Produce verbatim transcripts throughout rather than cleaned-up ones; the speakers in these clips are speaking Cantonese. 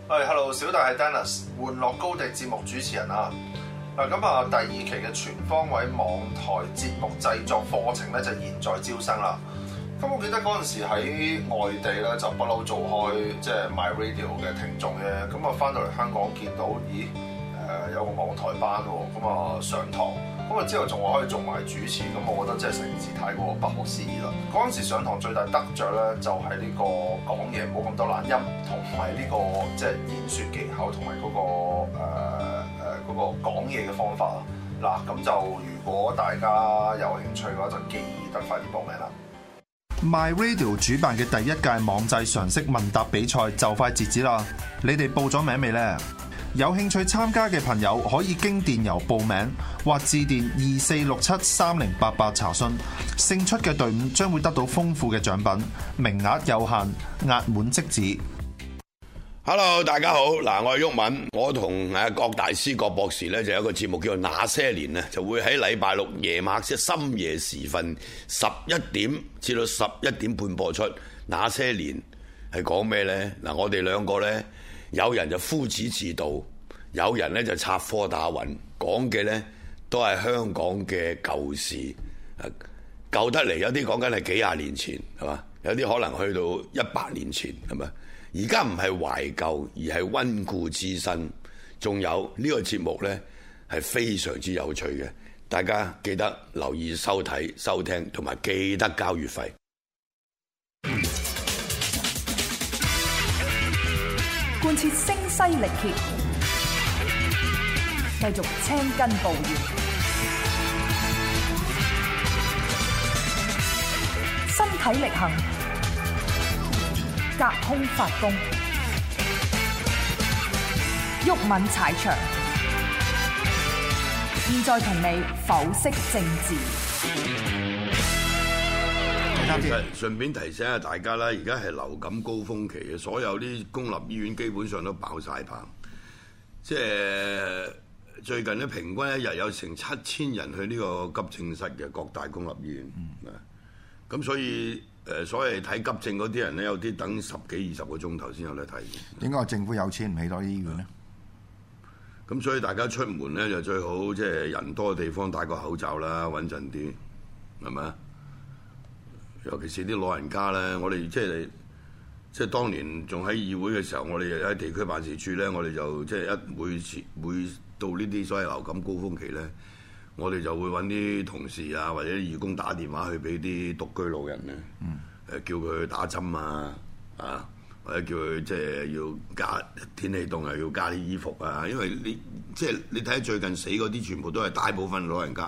係 ，hello， 小弟係 Dennis， 玩樂高地節目主持人啊。嗱，咁啊，第二期嘅全方位網台節目製作課程咧，就現在招生啦。咁我記得嗰陣時喺外地咧，就不嬲做開即係 My Radio 嘅聽眾嘅。咁啊，翻到嚟香港見到，咦，誒、呃、有個網台班喎，咁啊上堂，咁啊之後仲話可以做埋主持，咁我覺得即係成件事太過不可思議啦。嗰陣時上堂最大得着咧，就係呢個講嘢冇咁多懶音，同埋呢個即係演說技巧同埋嗰個誒誒嗰個講嘢嘅方法啊。嗱，咁就如果大家有興趣嘅話，就記得快啲報名啦。 My Radio 主辦嘅第一屆網際常識問答比賽就快截止啦！你哋報咗名未呢？有興趣參加嘅朋友可以經電郵報名或致電二四六七三零八八查詢。勝出嘅隊伍將會得到豐富嘅獎品，名額有限，額滿即止。 Hello， 大家好，嗱，我係毓民，我同誒郭大師、郭博士咧就有一個節目叫做《那些年》啊，就會喺禮拜六夜晚即係深夜時分十一點至到十一點半播出。《那些年》係講咩呢？嗱，我哋兩個呢，有人就夫子自道，有人呢就插科打諢，講嘅呢都係香港嘅舊事，舊得嚟有啲講緊係幾廿年前，係嘛？有啲可能去到一百年前，係咪？而家唔係懷舊，而係溫故知新。仲有呢個節目呢，係非常之有趣嘅，大家記得留意收睇、收聽，同埋記得交月費。 貫徹聲嘶力竭，繼續青筋暴現，身體力行，隔空發功，毓民踩場，現在同你剖析政治。 順便提醒下大家啦，而家係流感高峰期嘅，所有啲公立醫院基本上都爆晒棚。即係最近咧，平均一日有成七千人去呢個急症室嘅各大公立醫院。咁、嗯、所以誒，所謂睇急症嗰啲人咧，有啲等十幾二十個鐘頭先有得睇。 點解政府有錢唔起多啲醫院咧？ 咁所以大家出門咧就最好即係人多嘅地方戴個口罩啦，穩陣啲，係咪啊？尤其是啲老人家咧，我哋即係即係當年仲喺議會嘅時候，我哋喺地區辦事處咧，我哋就即係一每次每到呢啲所謂流感高峰期咧，我哋就會揾啲同事啊或者義工打電話去俾啲獨居老人咧，誒、嗯、叫佢去打針啊，啊或者叫佢即係要加天氣凍啊，要加啲衣服啊，因為你即係你睇下最近死嗰啲全部都係大部分老人家。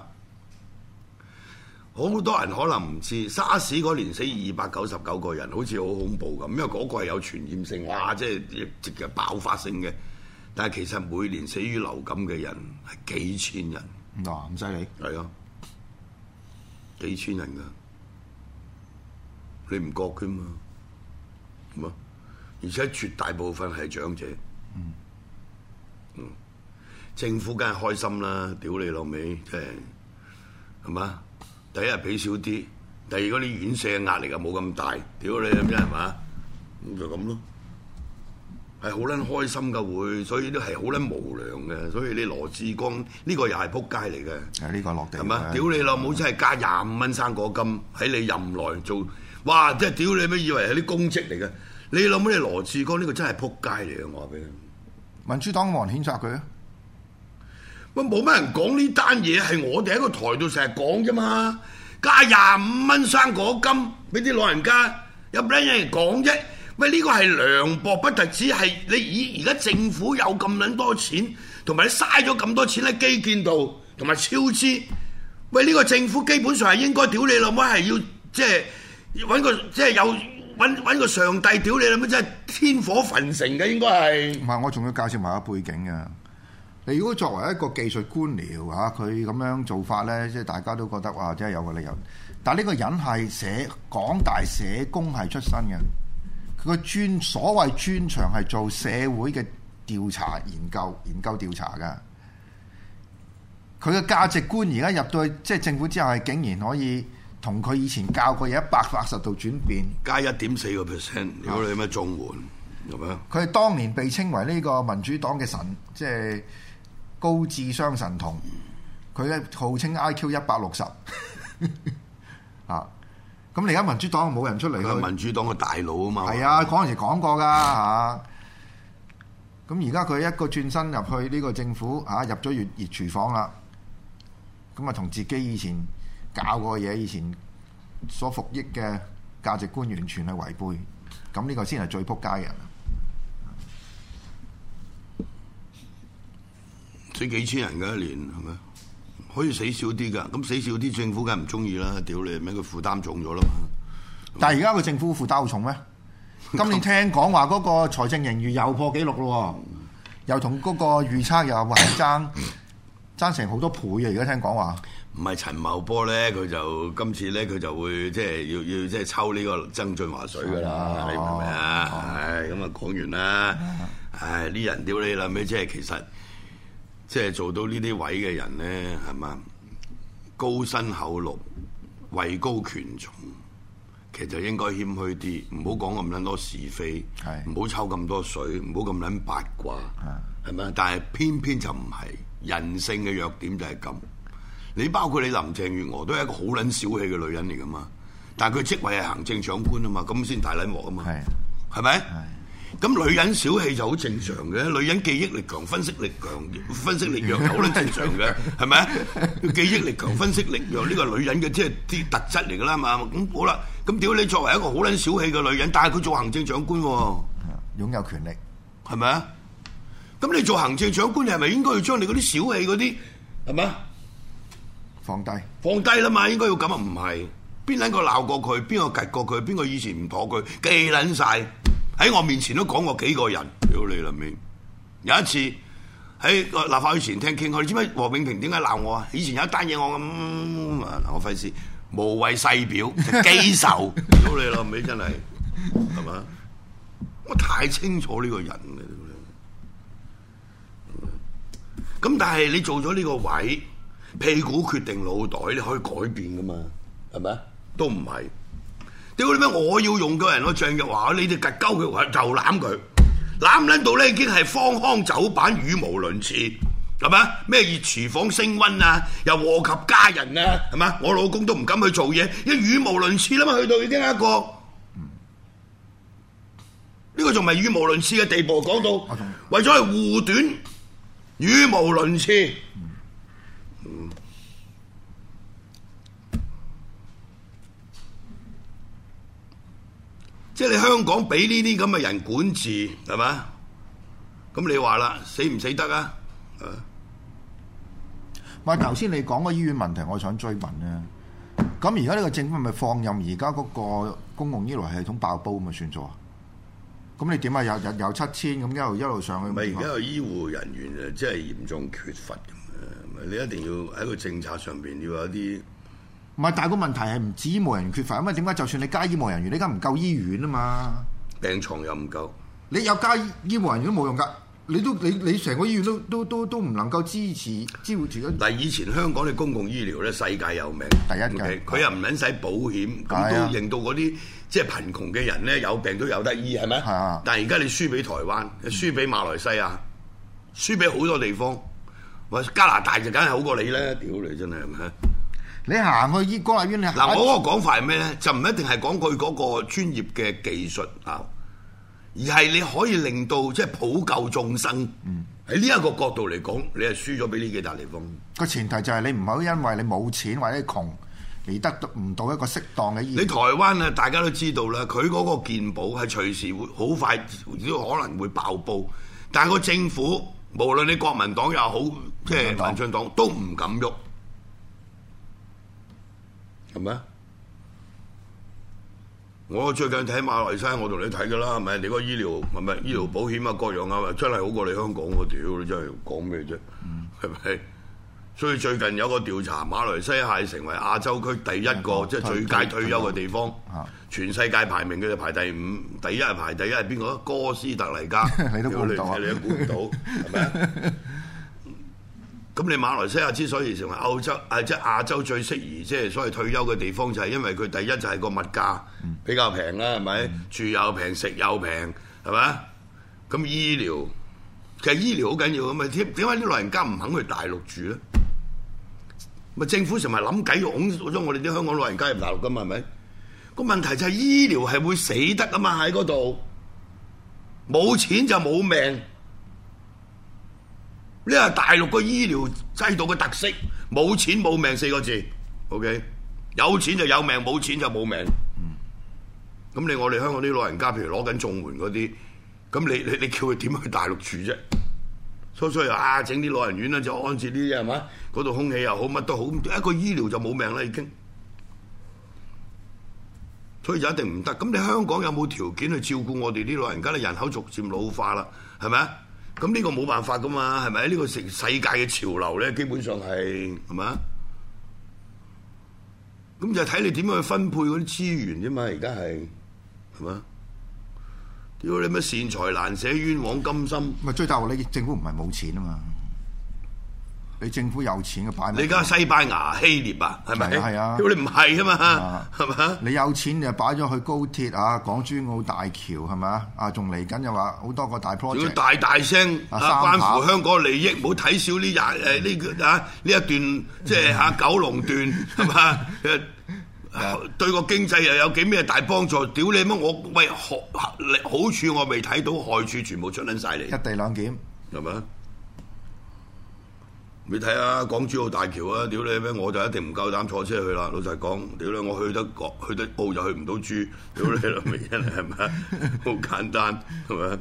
好多人可能唔知，沙士嗰年死二百九十九個人，好似好恐怖咁，因為嗰個係有傳染性，哇！即係直嘅爆發性嘅。但係其實每年死於流感嘅人係幾千人。 嗱，咁犀利。 係啊，幾千人㗎，你唔覺㗎嘛？咁啊，而且絕大部分係長者。嗯。嗯。政府梗係開心啦，屌你老味，即係係嘛？第一日俾少啲，第二嗰啲院舍嘅壓力又冇咁大，屌你咁啫係嘛？咁就咁咯，係好撚開心嘅會，所以都係好撚無良嘅，所以你羅致光呢個又係撲街嚟嘅。 係呢個落地係嘛？屌你老母真係加廿五蚊生果金喺你任內做，哇！即係屌你咩？以為係啲公職嚟嘅？你諗乜？你羅致光呢個真係撲街嚟嘅，我話俾你。 民主黨冇人譴責佢啊！ 喂，冇乜人講呢單嘢，係我哋喺個台度成日講啫嘛。加廿五蚊生果金俾啲老人家，有乜人講啫？喂，呢個係涼薄不特止，係你以而家政府有咁撚多錢，同埋你嘥咗咁多錢喺基建度，同埋超支。喂，呢個政府基本上係應該屌你老母，係要即係揾個即係有揾揾個上帝屌你老母，真係天火焚城嘅應該係。 唔係，我仲要介紹埋個背景嘅。你如果作為一個技術官僚嚇，佢咁樣做法咧，即係大家都覺得哇，真係有個理由。但係呢個人係社港大社工系出身嘅，佢個專所謂專長係做社會嘅調查研究、研究調查㗎。佢嘅價值觀而家入到去即係政府之後，係竟然可以同佢以前教過嘢一百八十度轉變， 加一點四個 percent。如果你咩綜援， 係咪啊？ 佢係當年被稱為呢個民主黨嘅神，即係高智商神童。佢咧號稱 I Q 一百六十啊！咁你而家民主黨冇人出嚟， 佢係民主黨嘅大佬啊嘛。 係啊，嗰陣時講過㗎嚇。咁而家佢一個轉身入去呢個政府嚇、啊，入咗熱熱廚房啦。咁啊，同自己以前教過嘅嘢，以前所服役嘅價值觀完全係違背。咁呢個先係最撲街嘅人。 死幾千人㗎一年係咪？可以死少啲㗎，咁死少啲政府梗係唔中意啦！屌你，咩佢負擔重咗啦嘛？ 但係而家個政府負擔好重咩？今年聽講話嗰個財政盈餘又破紀錄咯，又同嗰個預測又話爭爭成好多倍啊！而家聽講話， 唔係陳茂波咧，佢就今次咧佢就會即係要要即係抽呢個曾俊華水㗎啦， 哦、 你明唔明啊？唉，咁啊講完啦，唉啲人屌你啦咩？即係其實。即係做到呢啲位嘅人咧，係嘛？高薪厚祿、位高權重，其實就應該謙虛啲，唔好講咁撚多是非，唔好抽咁多水，唔好咁撚八卦，係咪？但係偏偏就唔係人性嘅弱點就係咁。你包括你林鄭月娥都係一個好撚小氣嘅女人嚟噶嘛，但係佢職位係行政長官啊嘛，咁先大撚鑊啊嘛，係咪？咁女人小氣就好正常嘅，女人記憶力強、分析力強、分析力弱又好撚正常嘅，係咪啊？記憶力強、分析力弱呢個女人嘅即係啲特質嚟㗎啦嘛。咁好啦，咁屌你作為一個好撚小氣嘅女人，但係佢做行政長官喎， 擁有權力，係咪啊？咁你做行政長官，你係咪應該要將你嗰啲小氣嗰啲係咪啊？ 放低， 放低啦嘛，應該要咁啊？唔係邊撚個鬧過佢，邊個趌過佢，邊個以前唔妥佢，記撚晒。喺我面前都講過幾個人，屌你啦咩？有一次喺個立法會前廳傾開，你知唔知黃永平點解鬧我啊？以前有一單嘢我咁、嗯，我費事無謂細表，就記仇，屌你啦咩？真係係嘛？我太清楚呢個人嘅，咁但係你做咗呢個位，屁股決定腦袋，你可以改變噶嘛？係咪？都唔係。屌你咩！我要用個人我鄭若驊，你哋趌鳩佢就攬佢，攬唔撚到咧已經係荒腔走板、語無倫次，係嘛？咩熱廚房升溫啊，又禍及家人啊，係嘛？我老公都唔敢去做嘢，因為語無倫次啦嘛，去到已經一個，呢、嗯、個仲唔係語無倫次嘅地步，講到為咗係護短，語無倫次。嗯即係你香港俾呢啲咁嘅人管治係嘛？咁你話啦，死唔死得啊？ 唔係頭先你講個醫院問題，我想追問咧。咁而家呢個政府係咪放任而家嗰個公共醫療系統爆煲咁咪算咗啊？咁你點啊？有有有七千咁一路一路上去。 咪而家個醫護人員啊，真係嚴重缺乏咁啊！你一定要喺個政策上邊要有啲。 唔係，但係個問題係唔止醫務人員缺乏，因為點解？就算你加醫務人員，你而家唔夠醫院啊嘛， 病床又唔夠， 你有加醫務人員都冇用㗎，你都你你成個醫院都都都都唔能夠支持支援住嗰。 但係以前香港嘅公共醫療咧，世界有名， 第一嘅， 佢又唔撚使保險，咁都令到嗰啲即係貧窮嘅人咧有病都有得醫，係咪？係啊。但係而家你輸俾台灣，輸俾馬來西亞，輸俾好多地方，話加拿大就梗係好過你啦！屌你真係係咪？ 你行去醫公立醫院，你嗱，我嗰個講法係咩咧？就唔一定係講佢嗰個專業嘅技術啊，而係你可以令到即係普救眾生。喺呢一個角度嚟講，你係輸咗俾呢幾笪地方。 個前提就係你唔好因為你冇錢或者窮而得唔到一個適當嘅醫療。 你台灣啊，大家都知道啦，佢嗰個健保係隨時會好快都可能會爆煲，但係個政府無論你國民黨又好，即係民進黨都唔敢喐。係咪？我最近睇馬來西亞，我同你睇噶啦，係咪？你個醫療係咪醫療保險啊，各樣啊，真係好過你香港喎！屌你真係講咩啫？係咪、嗯？所以最近有個調查，馬來西亞係成為亞洲區第一個即係、就是、最佳退休嘅地方。全世界排名佢就排第五，第一係排第一係邊個？哥斯達黎加。 你都估唔到啊！ 你都估唔到，係咪？咁你馬來西亞之所以成為歐洲啊，即係亞洲最適宜即係所謂退休嘅地方，就係因為佢第一就係個物價比較平啦，係咪？嗯、住又平，食又平，係咪？ 咁醫療其實醫療好緊要咁嘛？點點解啲老人家唔肯去大陸住咧？咪政府成日諗計擁咗我哋啲香港老人家入大陸噶嘛？係咪？個問題就係醫療係會死得啊嘛！喺嗰度冇錢就冇命。呢個大陸個醫療制度嘅特色，冇錢冇命四個字。OK， 有錢就有命，冇錢就冇命。咁、嗯、你我哋香港啲老人家，譬如攞緊綜援嗰啲，咁你你你叫佢點去大陸住啫？初初又啊，整啲老人院啦，就安置啲係嘛？嗰度空氣又好，乜都好，一個醫療就冇命啦已經。所以就一定唔得。咁你香港有冇條件去照顧我哋啲老人家咧？人口逐漸老化啦，係咪啊？咁呢個冇辦法噶嘛，係咪？呢個成世界嘅潮流咧，基本上係係咪啊？咁就睇你點樣去分配嗰啲資源啫嘛。而家係係嘛？屌你咩善財難捨，冤枉甘心。咪最大鑊你政府唔係冇錢啊嘛。你政府有錢嘅擺， 你而家西班牙、希臘啊，係咪？ 係啊， 屌你唔係啊嘛，係嘛？ 你有錢就擺咗去高鐵啊、港珠澳大橋係咪？啊，仲嚟緊又話好多個大 project， 要大大聲啊，關乎香港利益，唔好睇少呢廿誒呢個啊呢一段即係嚇九龍段係嘛？誒對個經濟又有幾咩大幫助？屌你乜我喂好好處我未睇到，害處全部出撚晒嚟。 一地兩檢係咪？你睇下港珠澳大橋啊！屌你咩？我就一定唔夠膽坐車去啦。老實講，屌你我去得國去得澳就去唔到珠，屌你老味真係咪？好簡單係咪？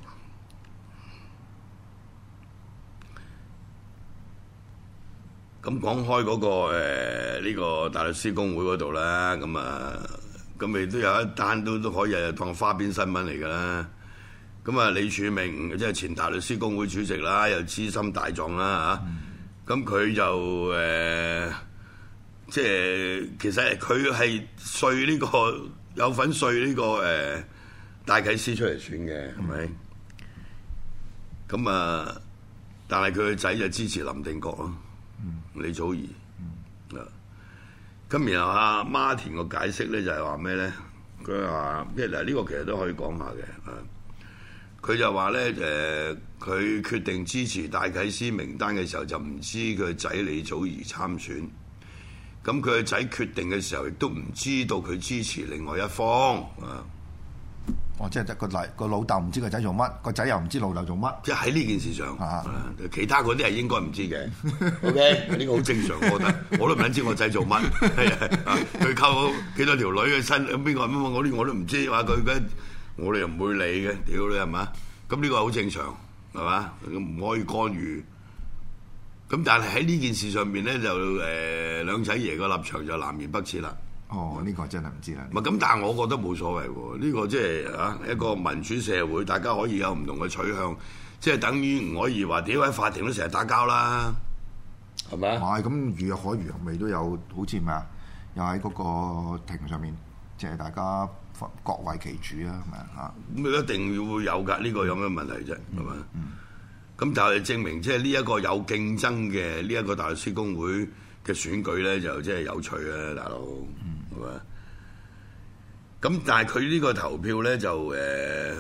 咁講開嗰個誒呢個大律師公會嗰度啦，咁啊咁咪都有一單都都可以係當花邊新聞嚟㗎啦。咁啊李柱銘即係前大律師公會主席啦，又資深大狀啦嚇。咁佢就誒、呃，即係其實佢係稅呢個有份稅呢個誒戴啟思出嚟選嘅，係咪？咁啊、嗯，但係佢個仔就支持林定國咯，嗯、李祖兒。啊、嗯，咁然後阿孖田個解釋咧就係話咩咧？佢話即係嗱，呢個其實都可以講下嘅啊。佢就話咧誒，佢、呃、決定支持戴啟思名單嘅時候，就唔知佢仔李祖兒參選。咁佢個仔決定嘅時候，亦都唔知道佢支持另外一方啊。 哦，即係得個嚟個老豆唔知個仔做乜，個仔又唔知老豆做乜。 即係喺呢件事上， 啊、 其他嗰啲係應該唔知嘅。O K， 呢個好正常，我覺得我都唔想知我仔做乜。佢溝幾多條女嘅身，邊個乜乜我啲我都唔知。話佢嘅。我哋又唔會理嘅，屌你係嘛？咁呢個好正常係嘛？唔可以干預。咁但係喺呢件事上面咧，就誒、呃、兩仔爺個立場就南轅北轍啦。 哦，呢、這個真係唔知啦。 唔係咁，但係我覺得冇所謂喎。呢、這個即係啊一個民主社會，大家可以有唔同嘅取向，即係等於唔可以話屌喺法庭都成日打交啦，係咪啊？ 係咁，如可如未都有，好似咩啊？又喺嗰個庭上面，即係大家。各為其主啊，係咪啊？ 咁一定要會有㗎，呢、這個有咩問題啫？係咪？咁就係證明，即係呢一個有競爭嘅呢一個大律師公會嘅選舉咧，就即係有趣啊，大佬係咪？咁、嗯、但係佢呢個投票咧，就誒、呃，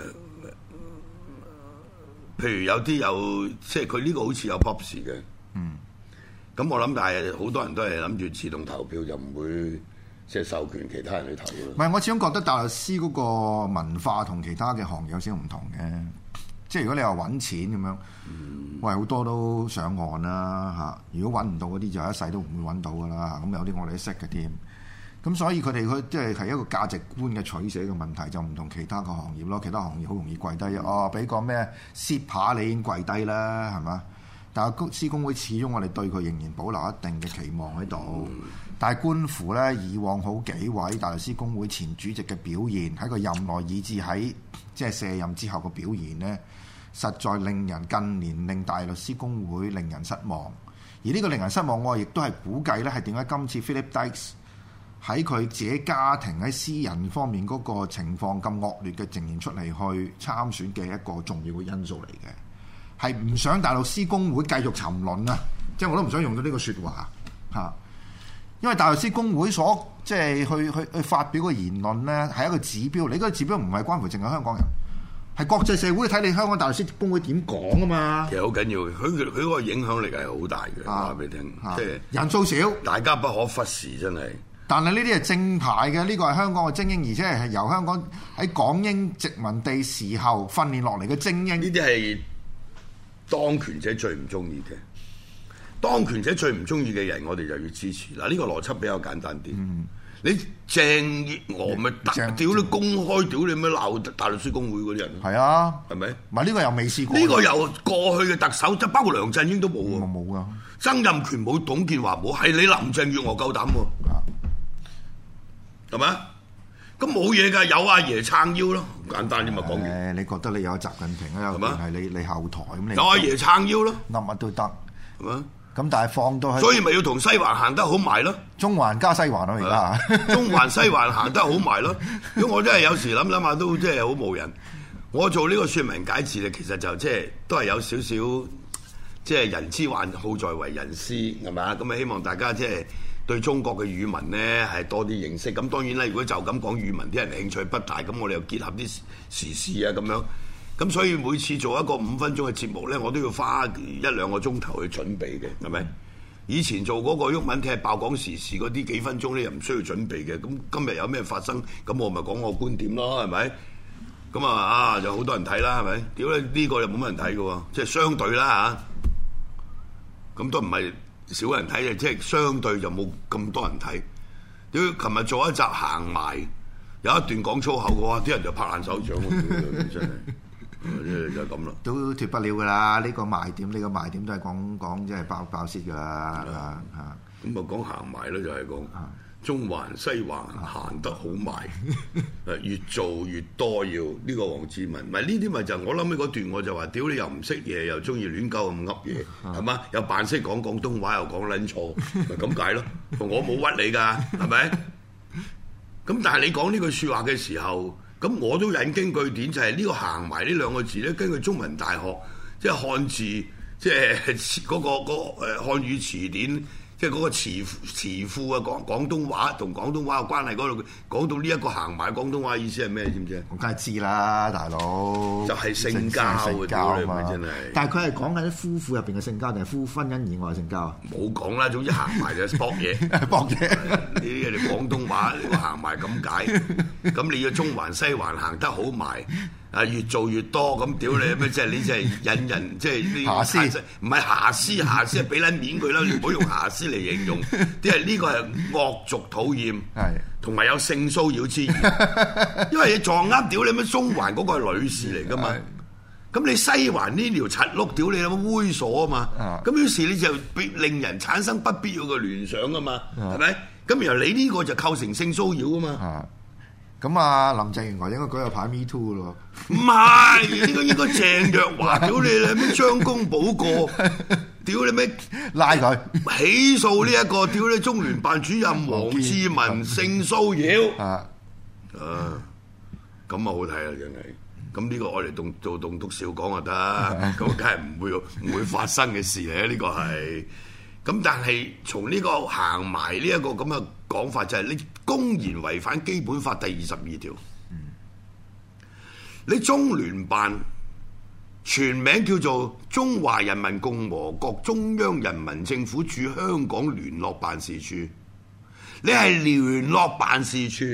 譬如有啲有，即係佢呢個好似有 Pops 嘅，嗯。咁我諗，但係好多人都係諗住自動投票，就唔會。即係授權其他人去投咯。 唔係，我始終覺得大律師嗰個文化同其他嘅行業有少少唔同嘅。即係如果你話揾錢咁樣，嗯、喂好多都上岸啦嚇。如果揾唔到嗰啲就一世都唔會揾到噶啦。咁有啲我哋都識嘅添。咁所以佢哋佢即係係一個價值觀嘅取捨嘅問題，就唔同其他嘅行業咯。其他行業好容易跪低、嗯、哦，俾個咩 sit 牌你已經跪低啦，係嘛？但係公司公會始終我哋對佢仍然保留一定嘅期望喺度。嗯、但係觀乎咧，以往好幾位大律師公會前主席嘅表現，喺個任內以至喺即係卸任之後嘅表現呢，實在令人近年令大律師公會令人失望。而呢個令人失望，我亦都係估計咧，係點解今次 Philip Dykes 喺佢自己家庭喺私人方面嗰個情況咁惡劣嘅呈現出嚟去參選嘅一個重要嘅因素嚟嘅。係唔想大律師公會繼續沉淪啊！即係我都唔想用到呢個説話嚇，因為大律師公會所即係去去去發表嘅言論咧，係一個指標。你嗰個指標唔係關乎淨係香港人， 係國際社會睇你香港大律師公會點講啊嘛。 其實好緊要，佢佢佢嗰個影響力係好大嘅，話俾你聽，即係人數少， 大家不可忽視，真係。 但係呢啲係正牌嘅，呢個係香港嘅精英，而且係由香港喺港英殖民地時候訓練落嚟嘅精英。 呢啲係當權者最唔中意嘅，當權者最唔中意嘅人，我哋就要支持。嗱，呢個邏輯比較簡單啲。嗯、你鄭月娥咪屌你公開屌你咩鬧大律師公會嗰啲人？係啊， 係咪？ 唔係呢個又未試過。 呢個由過去嘅特首，即包括梁振英都冇喎。 冇啊， 曾蔭權冇，董建華冇，係你林鄭月娥夠膽喎。係咪？咁冇嘢㗎，有阿爺撐腰咯，簡單啲咪講完。 誒，你覺得你有習近平啊？有權係你你後台咁，你有阿爺撐腰咯， 噏乜都得， 係嘛？ 咁但係放到喺， 所以咪要同西環行得好埋咯。 中環加西環咯，而家中環西環行得好埋咯。咁我真係有時諗諗下都真係好無人。我做呢個説明解字咧，其實就即係都係有少少即係人之患好在為人師，係咪啊？咁啊希望大家即係對中國嘅語文咧係多啲認識。咁當然啦，如果就咁講語文，啲人興趣不大，咁我哋又結合啲時事啊咁樣。咁所以每次做一個五分鐘嘅節目咧，我都要花一兩個鐘頭去準備嘅，係咪？以前做嗰個毓民踢爆講時事嗰啲幾分鐘咧，又唔需要準備嘅。咁今日有咩發生，咁我咪講我觀點咯，係咪？咁啊啊，就好多人睇啦，係咪？屌你呢個又冇乜人睇嘅喎，即係相對啦嚇。咁都唔係少人睇嘅，即係相對就冇咁多人睇。屌，琴日做一集行埋，有一段講粗口嘅話，啲人就拍爛手掌喎，真係。就係咁啦， 都脱不了噶啦。呢、這個賣點，呢、這個賣點都係講講即係爆爆泄噶啦嚇。 咁啊講行埋咧就係講中環西環行得好埋，誒越做越多要呢、這個黃志文，唔係呢啲咪就我諗起嗰段我就話，屌你又唔識嘢，又中意亂鳩咁噏嘢，係嘛？又扮識講廣東話，又講撚錯，咪咁解咯。我冇屈你㗎，係咪？咁但係你講呢句説話嘅時候。咁我都引經據典，就係、是、呢個行埋呢兩個字咧，根據中文大學即係漢字，即係嗰、那個嗰誒漢語詞典，即係嗰個詞詞庫啊，廣廣東話同廣東話嘅關係嗰度講到呢一個行埋廣東話意思係咩？知唔知啊？ 我梗係知啦，大佬。就係性交啊嘛，真係。 但係佢係講緊啲夫婦入邊嘅性交，定係夫婚姻以外嘅性交啊？ 冇講啦，總之行埋就搏嘢， 搏嘢。 呢啲你廣東話你行埋咁解，咁你要中環西環行得好埋。啊！越做越多咁屌你咩？即係你即係引人即係呢？瑕疵唔係瑕疵，瑕疵係俾撚面佢啦！你唔好用瑕疵嚟形容，啲係呢個係惡俗討厭，係同埋有性騷擾之嫌。因為你撞啱屌你咩？中環嗰個係女士嚟㗎嘛，咁你西環呢條柒碌屌你有冇猥瑣啊嘛？咁於是你就令人產生不必要嘅聯想啊嘛，係咪？咁然後你呢個就構成性騷擾啊嘛。 咁啊，林鄭月娥應該舉個牌 Me Too 咯， 唔係呢個應該鄭若驊，屌你你咩張公補過，屌你咩拉佢起訴呢一個，屌你中聯辦主任黃志文性騷擾啊，啊咁啊好睇啊真係，咁呢個我哋動做棟篤笑講就得，咁梗係唔會唔會發生嘅事嚟啊，呢個係。咁但係從呢個行埋呢一個咁嘅講法，就係你公然違反基本法第二十二條。嗯、你中聯辦全名叫做中華人民共和國中央人民政府駐香港聯絡辦事處，你係聯絡辦事處，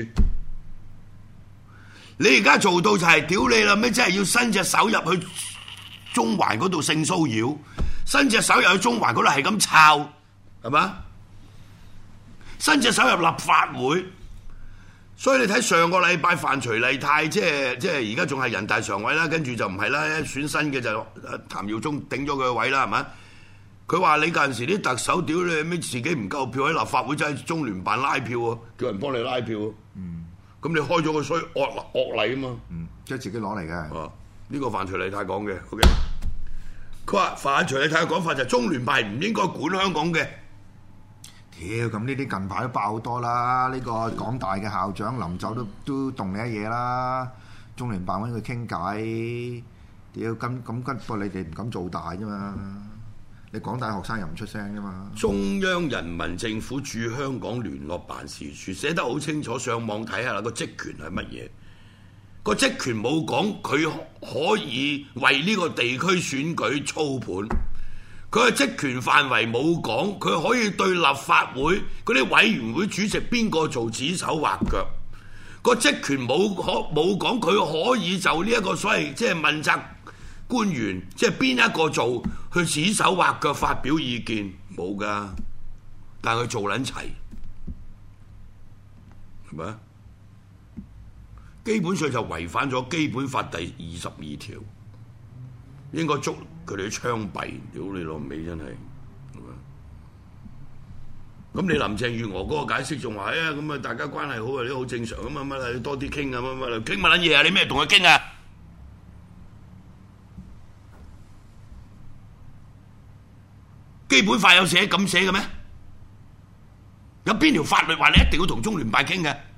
你而家做到就係屌你啦咩？真係要伸隻手入去中環嗰度性騷擾。伸隻手入去中環嗰度係咁抄，係嘛？伸隻手入立法會，所以你睇上個禮拜范徐麗泰，即係即係而家仲係人大常委啦，跟住就唔係啦，選新嘅就譚耀宗頂咗佢個位啦，係嘛？佢話你嗰陣時啲特首屌你咩自己唔夠票喺立法會，真係中聯辦拉票喎，叫人幫你拉票喎。嗯，咁你開咗個衰惡惡例啊嘛。 嗯，即係自己攞嚟嘅。 啊，呢個范徐麗泰講嘅 ，OK。佢話范徐麗泰嘅講法就係中聯辦唔應該管香港嘅。 屌，咁呢啲近排都爆好多啦！呢、這個港大嘅校長臨走都都動你一嘢啦。中聯辦揾佢傾偈，屌咁咁不過你哋唔敢做大啫嘛。你港大學生又唔出聲啫嘛。 中央人民政府駐香港聯絡辦事處寫得好清楚，上網睇下啦，個職權係乜嘢？ 個職權冇講佢可以為呢個地區選舉操盤，佢嘅職權範圍冇講佢可以對立法會嗰啲委員會主席邊個做指手畫腳，個職權冇可冇講佢可以就呢一個所謂即係問責官員即係邊一個做去指手畫腳發表意見，冇㗎，但係佢做撚齊，係咪啊？基本上就違反咗基本法第二十二條，應該捉佢哋槍斃，屌你老味真係。咁你林鄭月娥嗰個解釋仲話，哎呀咁啊大家關係好啊，都好正常咁啊乜啊，多啲傾啊乜乜，傾乜撚嘢啊？你咩同佢傾啊？基本法有寫咁寫嘅咩？有邊條法律話你一定要同中聯辦傾嘅？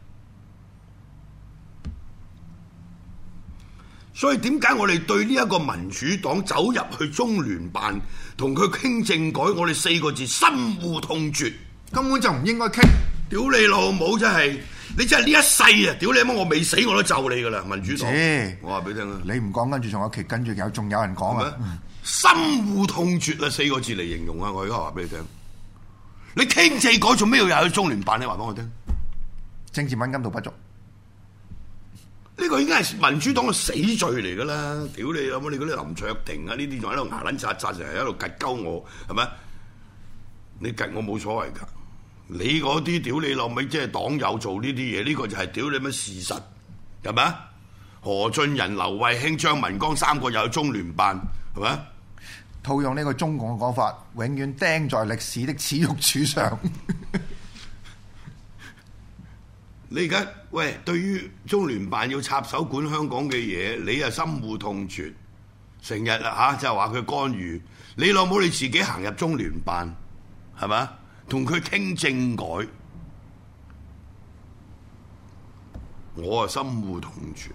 所以點解我哋對呢一個民主黨走入去中聯辦同佢傾政改，我哋四個字深惡痛絕， 根本就唔應該傾。 屌你老母真係，你真係呢一世啊！屌你媽，我未死我都咒你噶啦，民主黨。我話俾你聽啊， 你唔講跟住仲有其跟住有仲有人講啊， 深惡痛絕啊，四個字嚟形容啊！我而家話俾你聽，你傾政改做咩要入去中聯辦？你話俾我聽， 政治敏感度不足。 呢個已經係民主黨嘅死罪嚟㗎啦！屌你有冇你嗰啲林卓廷啊？呢啲仲喺度牙撚扎扎，成日喺度趌鳩我，係咪？你趌我冇所謂㗎。你嗰啲屌你老味，即係黨友做呢啲嘢，呢、呢個就係屌你乜事實，係咪？何俊仁、劉慧卿、張文光三個又有中聯辦，係咪？ 套用呢個中共嘅講法，永遠釘在歷史的恥辱柱上。 你而家喂，對於中聯辦要插手管香港嘅嘢，你又深惡痛絕，成日啊嚇就話佢干預，你老母你自己行入中聯辦，係咪？同佢傾政改，我啊深惡痛絕。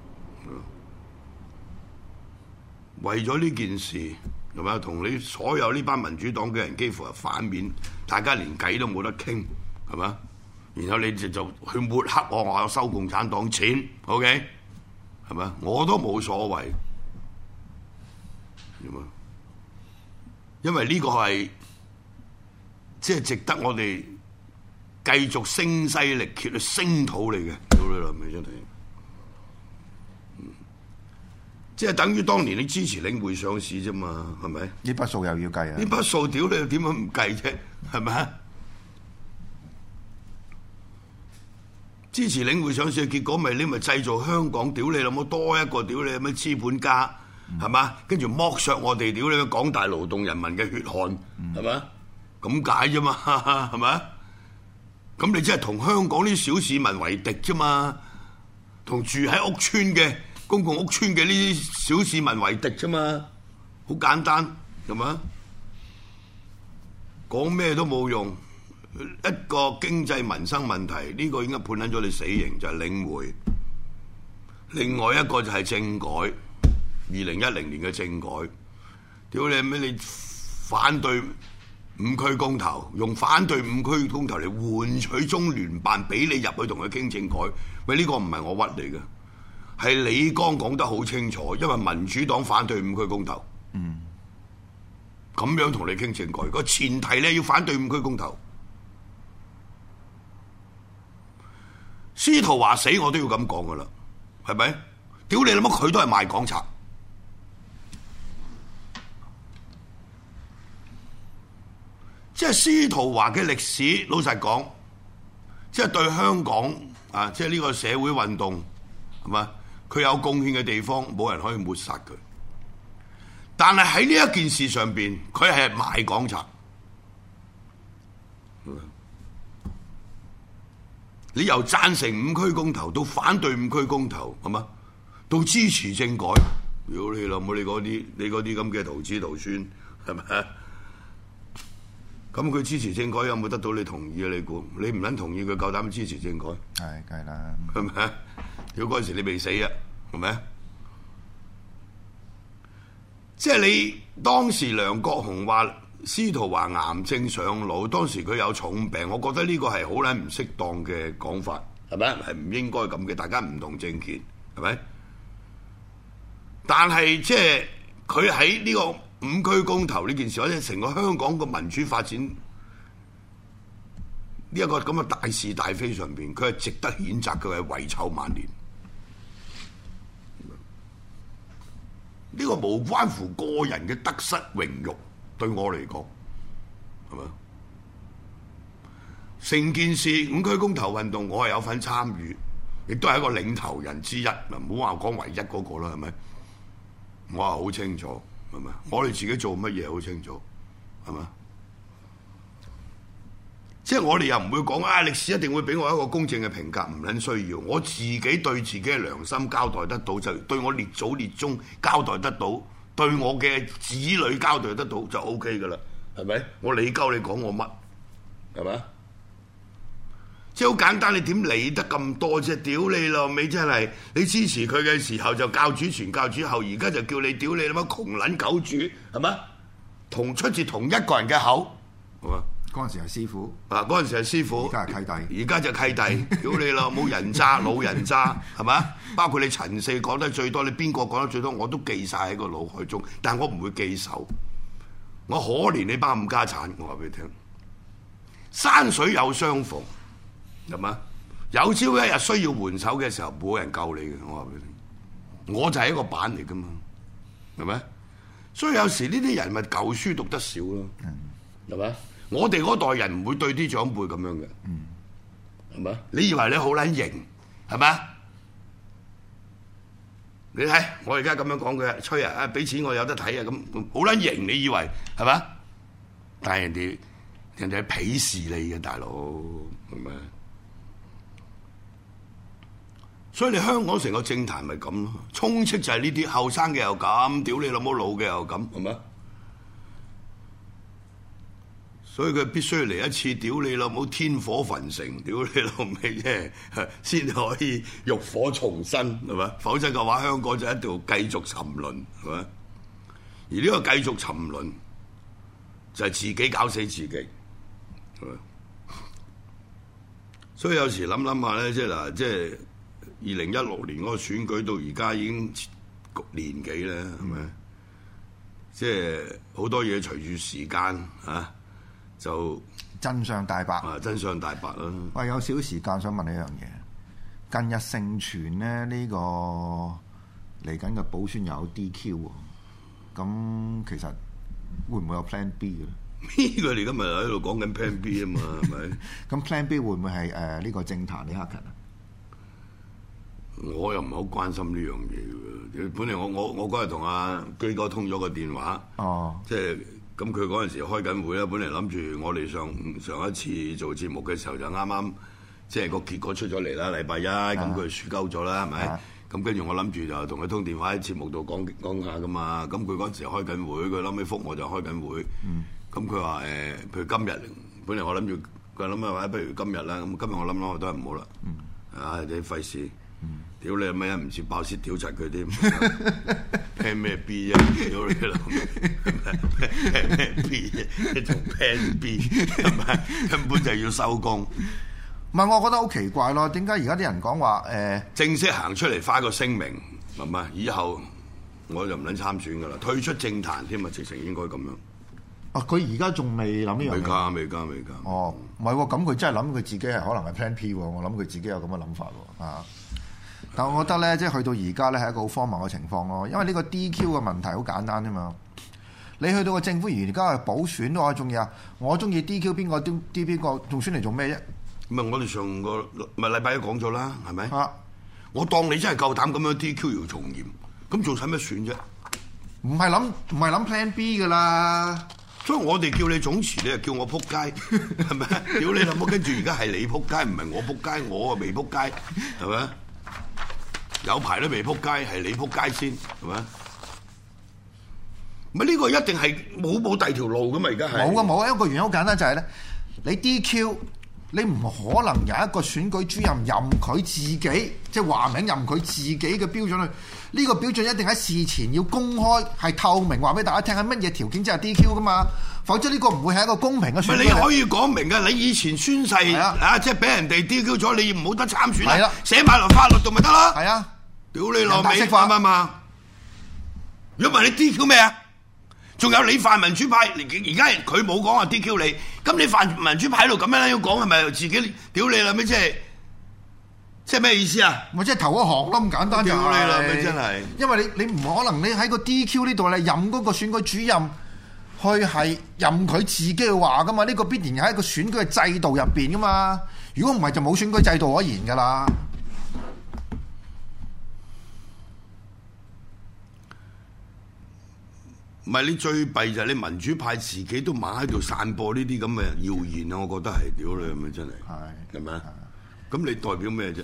為咗呢件事，係咪？同你所有呢班民主黨嘅人幾乎係反面，大家連計都冇得傾，係咪？然後你就就去抹黑我，我有收共產黨錢 ，OK， 係咪？我都冇所謂，因為呢個係即係值得我哋繼續聲嘶力竭去聲討你嘅，屌你老味真係，即係等於當年你支持領匯上市啫嘛，係咪？ 呢筆數又要計啊！ 呢筆數屌你點樣唔計啫？係咪？支持領匯上市嘅結果咪你咪製造香港屌你老母多一個屌你咩資本家係嘛？跟住剝削我哋屌你廣大勞動人民嘅血汗係嘛？咁解啫嘛係咪？咁你即係同香港啲小市民為敵啫嘛？同住喺屋邨嘅公共屋邨嘅呢啲小市民為敵啫嘛？好簡單係嘛？講咩都冇用。一個經濟民生問題，呢、這個應該判撚咗你死刑，就係、是、領匯。另外一個就係政改，二零一零年嘅政改。屌你咩？你反對五區公投，用反對五區公投嚟換取中聯辦俾你入去同佢傾政改。喂，呢、這個唔係我屈嚟嘅，係李剛講得好清楚，因為民主黨反對五區公投。嗯，咁樣同你傾政改，個前提咧要反對五區公投。司徒華死我都要咁講噶啦，係咪？屌你諗乜？佢都係賣港賊，即係司徒華嘅歷史。老實講，即係對香港啊，即係呢個社會運動係嘛？佢有貢獻嘅地方，冇人可以抹殺佢。但係喺呢一件事上邊，佢係賣港賊。你由贊成五區公投到反對五區公投，係嘛？到支持政改，屌你老母！你嗰啲你嗰啲咁嘅徒子徒孫，係咪？咁佢支持政改有冇得到你同意啊？你估？你唔撚同意佢夠膽支持政改？ 係，梗係啦， 係咪？屌嗰陣時你未死啊？係咪？即係你當時梁國雄話司徒華癌症上腦，當時佢有重病，我覺得呢個係好撚唔適當嘅講法，係咪？係唔應該咁嘅，大家唔同政見， 係咪？但係即係佢喺呢個五區公投呢件事，或者成個香港個民主發展呢一個咁嘅大是大非上邊，佢係值得譴責，佢係遺臭萬年。呢個無關乎個人嘅得失榮辱，對我嚟講係咪？成件事五區公投運動，我係有份參與，亦都係一個領頭人之一。唔好話講唯一嗰個啦，係咪？我係好清楚，係咪？我哋自己做乜嘢好清楚，係咪？即係我哋又唔會講啊！歷史一定會俾我一個公正嘅評價，唔撚需要。我自己對自己嘅良心交代得到，就對我列祖列宗交代得到，對我嘅子女交代得到就 O K 噶啦，係咪？我理鳩你講我乜，係咪？即係好簡單，你點理得咁多啫？屌你老味真係！你支持佢嘅時候就教主前教主後，而家就叫你屌你老母窮撚狗主，係咪？同出自同一個人嘅口，係嘛？ 嗰陣時係師傅， 啊嗰陣時係師傅， 而家係契弟， 而家就契弟，屌你老母人渣老人渣，係咪？包括你陳四講得最多，你邊個講得最多，我都記晒喺個腦海中，但係我唔會記仇。我可憐你班冚家產，我話俾你聽，山水有相逢。係嘛？有朝一日需要援手嘅時候，冇人救你嘅。我話俾你聽，我就係一個板嚟噶嘛，係咪？所以有時呢啲人咪舊書讀得少咯，係咪？我哋嗰代人唔會對啲長輩咁樣嘅，係咪？你以為你好撚型，係咪？你睇我而家咁樣講佢，吹啊！啊，俾錢我有得睇啊！咁好撚型，你以為係咪？但係人哋人哋係鄙視你嘅，大佬，係咪？所以你香港成個政壇咪咁咯，充斥就係呢啲後生嘅又咁，屌你老母老嘅又咁，係咪？所以佢必須嚟一次，屌你老母天火焚城，屌你老味啫，先可以浴火重生，係咪？否則嘅話，香港就一定繼續沉淪，係咪？而呢個繼續沉淪就係自己搞死自己，係咪？所以有時諗諗下咧，即係嗱，即係。二零一六年嗰個選舉到而家已經年幾咧，係咪？嗯、即係好多嘢隨住時間啊，就真相大白啊！真相大白啦！ 喂，有少少時間想問你一樣嘢，近日盛傳咧呢個嚟緊嘅補選有 D Q 喎，咁其實會唔會有 Plan B 嘅咧？ 呢個你今日喺度講緊 Plan B 啊嘛，係咪？ 咁 Plan B 會唔會係誒呢個政壇李克勤啊？ 我又唔係好關心呢樣嘢嘅，本嚟我我我嗰日同阿居哥通咗個電話，哦，即係咁佢嗰陣時開緊會啦，本嚟諗住我哋上上一次做節目嘅時候就啱啱即係個結果出咗嚟啦，禮拜一咁佢輸鳩咗啦，係咪？咁跟住我諗住就同佢通電話喺節目度講講下噶嘛，咁佢嗰陣時開緊會，佢諗起覆我就開緊會，咁佢話誒，譬如今日，本嚟我諗住佢諗啊，不如今日啦，咁今日我諗諗我都係唔好啦，嗯、啊你費事。屌你阿媽唔似爆屎屌柒佢添 ，plan 咩 B 啫？屌你老味 plan 咩 B 啫？仲 plan B 係咪？根本就要收工。 唔係，我覺得好奇怪咯。點解而家啲人講話誒正式行出嚟發個聲明，係咪？以後我就唔撚參選噶啦，退出政壇添啊！直情應該咁樣。 啊！佢而家仲未諗呢樣嘢。 未加，未加，未加。 哦，唔係喎，咁佢真係諗佢自己係可能係 plan P 喎。我諗佢自己有咁嘅諗法喎。啊！但我覺得咧，即係去到而家咧，係一個好荒謬嘅情況咯。因為呢個 D Q 嘅問題好簡單啫嘛。你去到個政府而家係補選都可以中意啊！我中意 D Q 邊個 D D 邊個，仲選嚟做咩啫？ 唔係我哋上個咪禮拜一講咗啦，係咪？ 啊！ 我當你真係夠膽咁樣 D Q 姚松炎，咁仲使咩選啫？ 唔係諗唔係諗 plan B 噶啦。 所以我哋叫你總辭，你又叫我撲街，係咪？屌你老母！跟住而家係你撲街，唔係我撲街，我啊未撲街，係咪？有排都未撲街，係你撲街先，係咪？咪呢個一定係冇冇第二條路噶嘛？而家係冇啊冇啊！一個原因好簡單就係咧，你 D Q 你唔可能有一個選舉主任任佢自己，即係話名任佢自己嘅標準去。呢個標準一定喺事前要公開，係透明話俾大家聽，係乜嘢條件之下 D Q 噶嘛？否則呢個唔會係一個公平嘅選舉。 你可以講明㗎，你以前宣誓啊，即係俾人哋 D Q 咗，你唔好得參選啊，寫埋落法律度咪得啦。 係啊， 屌你老味， 人大釋法啱唔啱啊？如果唔係你 D Q 咩啊？仲有你泛民主派，而家佢冇講話 D Q 你，咁你泛民主派喺度咁樣樣講，係咪自己屌你啦咩？即係即係咩意思啊？ 咪即係頭一行咯，咁簡單就屌你啦係咩？真係， 因為你你唔可能你喺個 D Q 呢度咧任嗰個選舉主任去係任佢自己去話噶嘛？呢個必然喺一個選舉嘅制度入邊噶嘛。如果唔係就冇選舉制度可言噶啦。 唔係你最弊就係你民主派自己都猛喺度散播呢啲咁嘅謠言啊！我覺得係屌你咁啊，真係係係咪啊？咁你代表咩啫？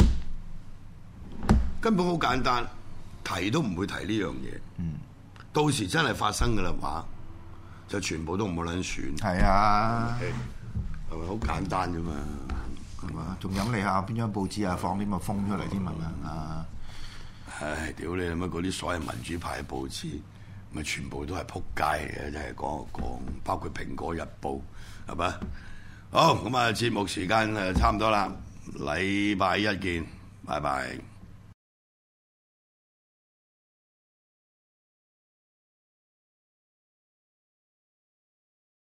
根本好簡單，提都唔會提呢樣嘢。 嗯， 到時真係發生嘅啦話，就全部都唔好撚選。 係啊， 係咪好簡單啫嘛？ 係嘛？仲飲你下邊張報紙啊，放啲咁嘅風出嚟添啊！啊， 唉，屌你乜嗰啲所謂民主派嘅報紙，咪全部都係撲街嚟嘅，真係講就講，包括《蘋果日報》，係咪？好，咁啊，節目時間誒差唔多啦，禮拜一見，拜拜。